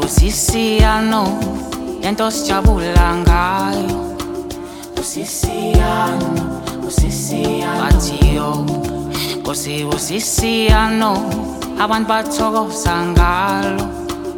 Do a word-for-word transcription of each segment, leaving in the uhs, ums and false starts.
usisiyano lento sijabula ngayo. Usisiyano, usisiyano bathi yo Nkosi usisiyano abantu bathokoza ngalo.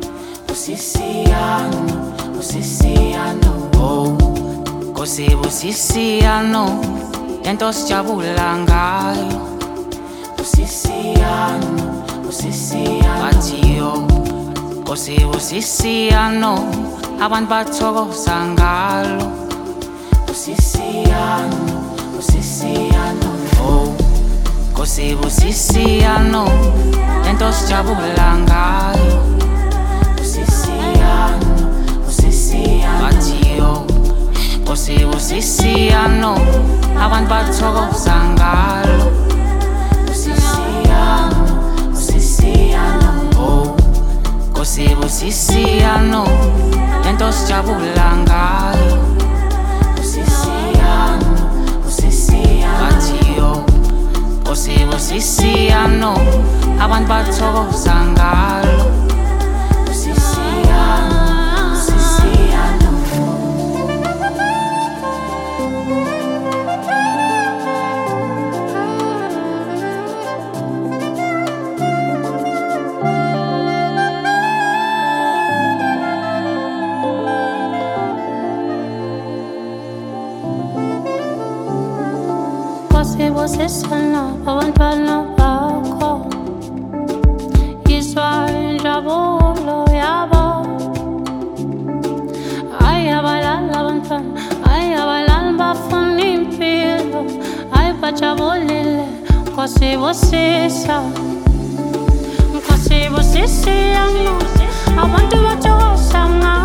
Usisiyano, usisiyano oh Nkosi usisiyano lento sijabula ngayo. Usisiyano, usisiyano bathi yo Nkosi usisiyano abantu bathokoza ngalo. Usisiyano, usisiyano oh Nkosi usisiyano lento sijabula ngayo. Usisiyano, usisiyano bathi yo Nkosi usisiyano abantu bathokoza ngalo. Usisiyano, usisiyano oh Nkosi usisiyano lento sijabula ngayo. Usisiyano, usisiyano bathi yo Nkosi usisiyano abantu bathokoza ngalo. Usisiyano, usisiyano Nkosi usisiyano abantwana bakho yizwa injabulo yabo. Ay abalala abantwana, ay abalala bafuna impilo, ay bajabulile Nkosi usisiyano. Nkosi usisiyano abantu bathokoza ngalo.